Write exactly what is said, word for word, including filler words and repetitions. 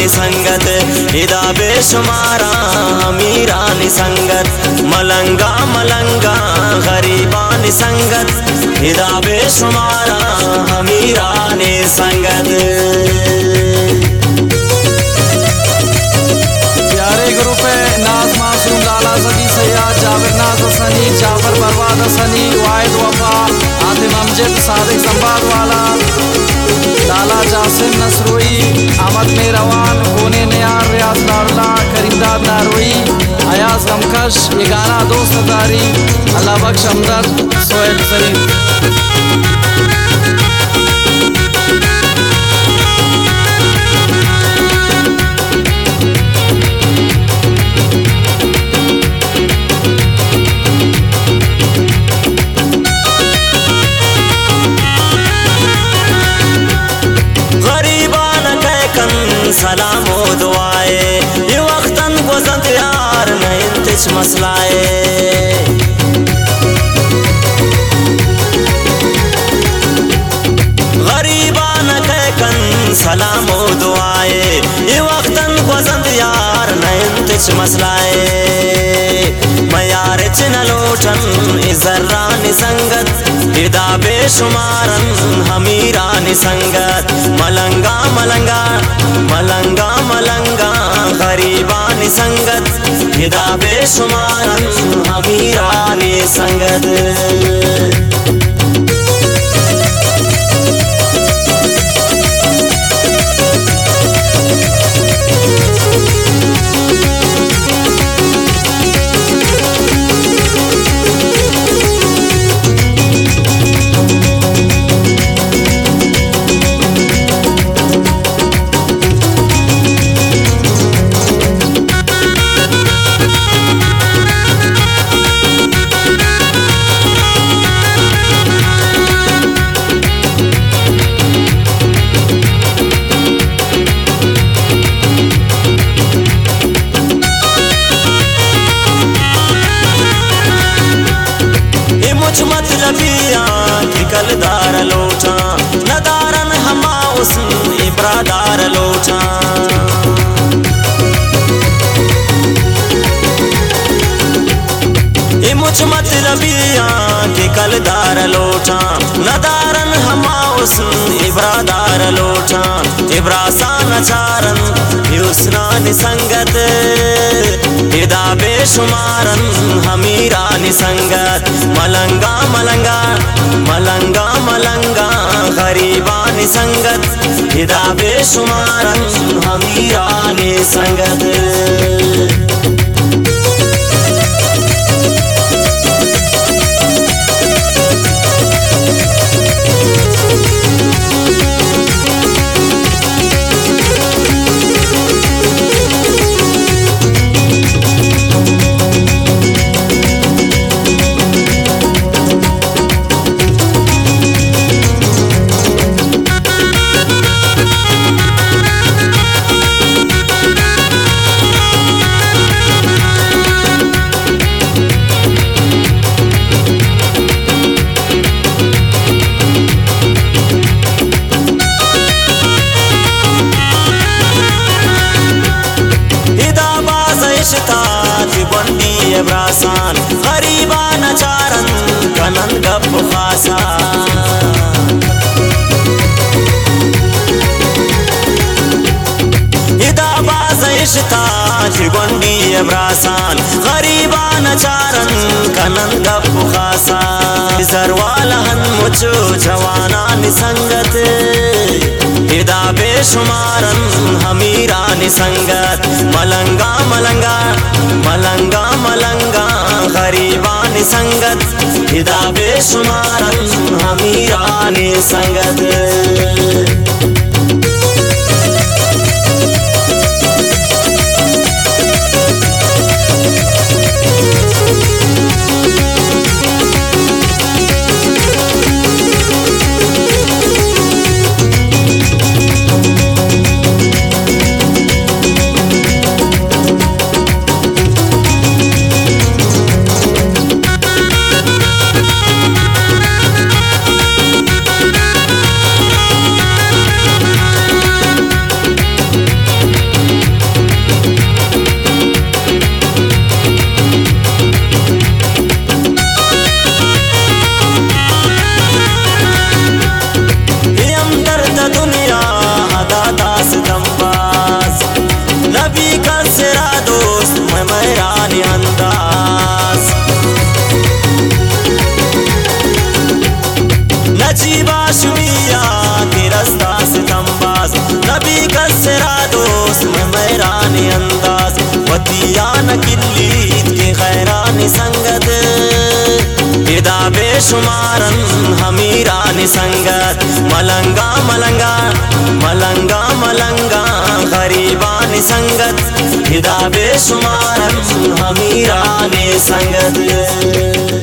संगत हिदा बेशुमारा अमीरानी संगत मलंगा मलंगा गरीबानी संगत हिदा बेशुमारा अमीरानी संगत। प्यारे ग्रुप है नाज मासूम लाला सदी सैयद जाबिर नाज हसनी जाफर बरवाद हसनी वाहिद वफा आतिम अमजद सादिक संबाद वाला लाला जासिम नसरोई अहमद मेरवान कोने नियार रियाज लाडला करीमदाद नारोई अयाज गमकश ये गाना दोस्त दारी अल्लाह बख्श हमदर्द सोहेल सलीम। सलामो दुआए ये वक्तन गुज़त यार न इंतच मसलाए गरीबान कहकन सलामो दुआए ये वक्तन गुज़त यार न इंतच मसलाए मयार चिन लोटन इज़र्रानी संगत हिदा बेशुमारन हमीरानी संगत मलंगा मलंगा मलंगा मलंगा गरीबानी संगत हिदा बेशुमारन हमीरानी संगत। कलदार लोटा नदारन हमा उस इब्रादार लोटा ये मुझ मतलबिया के कलदार लोटा नदारन हमा उस इब्रादार लोटा इब्रासा नचारन युसनानी संगत हिदा बेशुमारन हमीरानी संगत मलंगा मलंगा मलंगा मलंगा गरीबानी संगत हिदा बेशुमारन हमीरानी संगत। ब्रासान गरीबा नचारन कनन गप खासा हिदा बाज इश्ता जिगोंडी ब्रासान गरीबा नचारन कनन गप खासा जरवालहन मुचो जवाना निसंगत हिदा बेशुमारन हमीरानी संगत मलंगा मलंगा मलंगा मलंगा गरीबानी संगत हिदा बेशुमारन हमीरानी संगत। संगत विदा बेशुमारन हमीरानी संगत मलंगा मलंगा मलंगा मलंगा गरीबानी संगत विदा बेशुमारन हमीरानी संगत।